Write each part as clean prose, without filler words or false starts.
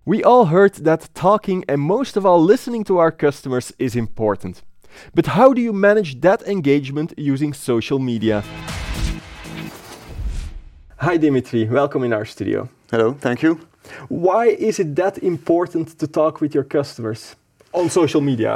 We all heard that talking and most of all listening to our customers is important. But how do you manage that engagement using social media? Hi Dimitri, welcome in our studio. Hello, thank you. Why is it that important to talk with your customers on social media?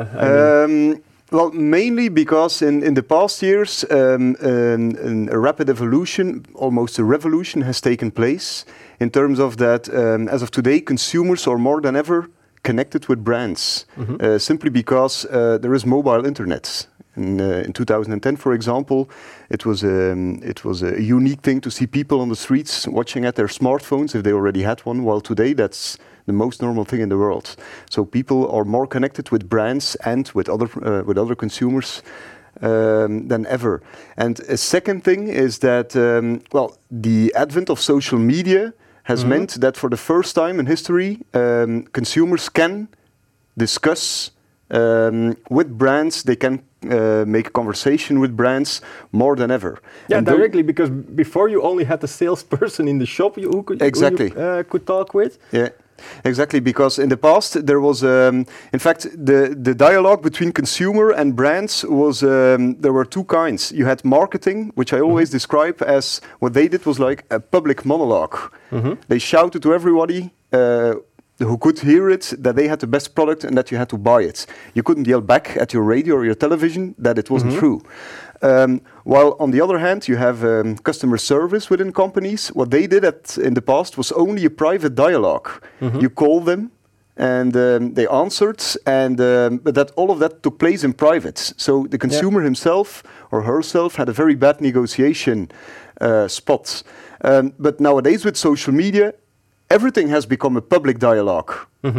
Well, mainly because in the past years, a rapid evolution, almost a revolution, has taken place in terms of that, as of today, consumers are more than ever connected with brands, simply because there is mobile internet. In 2010, for example, it was a unique thing to see people on the streets watching at their smartphones if they already had one, while today that's the most normal thing in the world. So people are more connected with brands and with other consumers than ever. And a second thing is that the advent of social media has meant that for the first time in history, consumers can discuss with brands. They can make a conversation with brands more than ever. Yeah, and directly, because before you only had the salesperson in the shop who could talk with. Yeah. Exactly, because in the past there was, in fact, the dialogue between consumer and brands was, there were two kinds. You had marketing, which I always describe as what they did was like a public monologue. They shouted to everybody who could hear it that they had the best product and that you had to buy it. You couldn't yell back at your radio or your television that it wasn't true. While on the other hand, you have customer service within companies. What they did in the past was only a private dialogue. You call them and they answered, and but that all of that took place in private. So the consumer himself or herself had a very bad negotiation spot. But nowadays with social media, everything has become a public dialogue.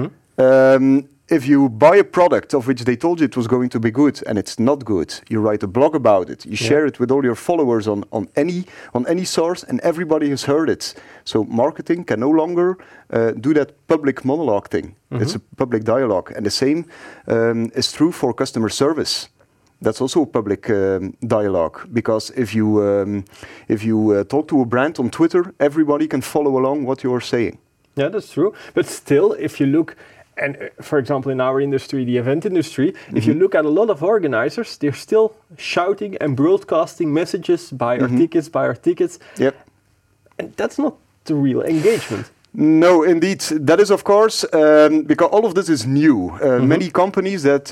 If you buy a product of which they told you it was going to be good and it's not good, you write a blog about it, you share it with all your followers on any source, and everybody has heard it. So marketing can no longer do that public monologue thing. It's a public dialogue. And the same is true for customer service. That's also a public dialogue, because if you talk to a brand on Twitter, everybody can follow along what you are saying. Yeah, that's true. But still, if you look, and for example, in our industry, the event industry, if you look at a lot of organizers, they're still shouting and broadcasting messages, buy our tickets. Yep. And that's not the real engagement. No, indeed. That is, of course, because all of this is new. Many companies that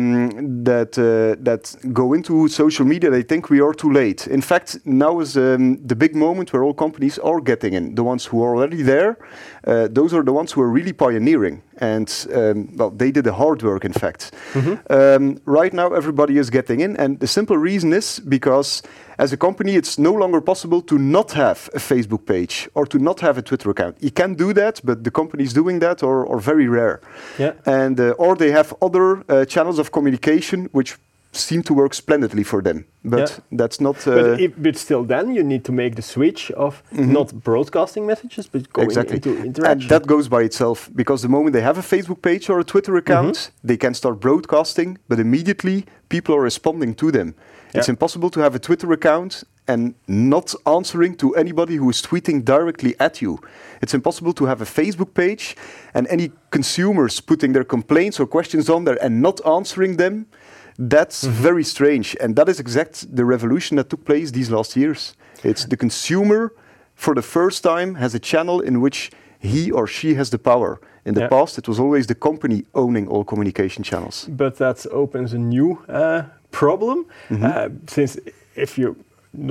go into social media, they think we are too late. In fact, now is the big moment where all companies are getting in. The ones who are already there, those are the ones who are really pioneering. And they did the hard work, in fact. Right now, everybody is getting in. And the simple reason is because as a company, it's no longer possible to not have a Facebook page or to not have a Twitter account. You can do that, but the companies doing that are very rare. Yeah. And or they have other channels of communication which seem to work splendidly for them. But that's not... But still then you need to make the switch of not broadcasting messages, but going into interaction. And that goes by itself, because the moment they have a Facebook page or a Twitter account, they can start broadcasting, but immediately people are responding to them. Yeah. It's impossible to have a Twitter account and not answering to anybody who is tweeting directly at you. It's impossible to have a Facebook page and any consumers putting their complaints or questions on there and not answering them. That's very strange. And that is exactly the revolution that took place these last years. It's the consumer, for the first time, has a channel in which he or she has the power. In the past, it was always the company owning all communication channels. But that opens a new problem, since if you're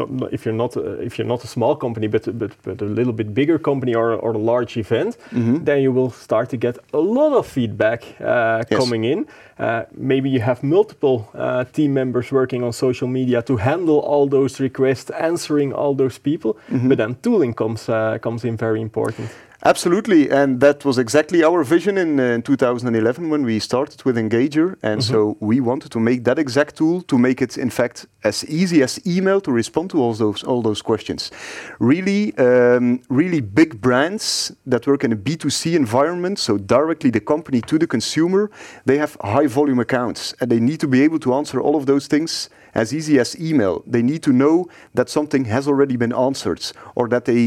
not a small company, but a little bit bigger company or a large event, then you will start to get a lot of feedback coming in. Maybe you have multiple team members working on social media to handle all those requests, answering all those people. But then tooling comes in very important. Absolutely, and that was exactly our vision in 2011 when we started with Engager, and so we wanted to make that exact tool to make it, in fact, as easy as email to respond to all those questions. Really big brands that work in a B2C environment, so directly the company to the consumer, they have high volume accounts, and they need to be able to answer all of those things as easy as email. They need to know that something has already been answered, or that they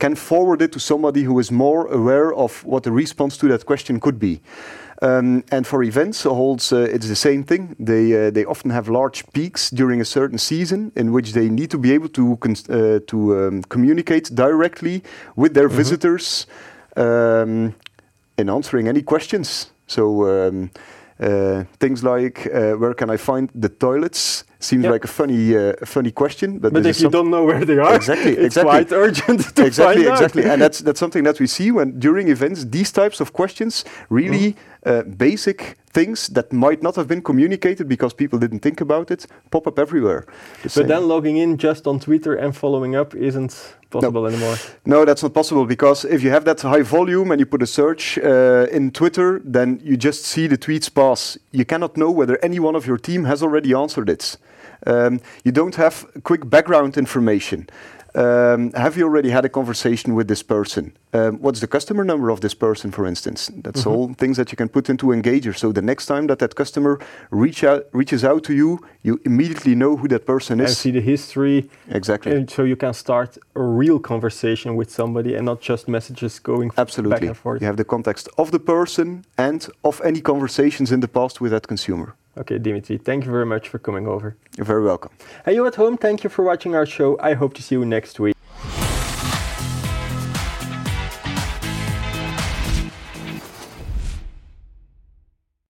can forward it to somebody who is more aware of what the response to that question could be. And for events, it's the same thing. They often have large peaks during a certain season in which they need to be able to communicate directly with their visitors in answering any questions. So things like where can I find the toilets? Seems like a funny question, but if you don't know where they are, it's quite urgent to find out. Exactly, and that's something that we see when during events. These types of questions, really basic things that might not have been communicated because people didn't think about it, pop up everywhere. But then logging in just on Twitter and following up isn't possible anymore. No, that's not possible, because if you have that high volume and you put a search in Twitter, then you just see the tweets pass. You cannot know whether any one of your team has already answered it. You don't have quick background information. Have you already had a conversation with this person? What's the customer number of this person, for instance? That's all things that you can put into Engager. So the next time that customer reaches out to you, you immediately know who that person is. And see the history. Exactly. And so you can start a real conversation with somebody and not just messages going back and forth. You have the context of the person and of any conversations in the past with that consumer. Okay, Dimitri, thank you very much for coming over. You're very welcome. Hey, you at home, thank you for watching our show. I hope to see you next week.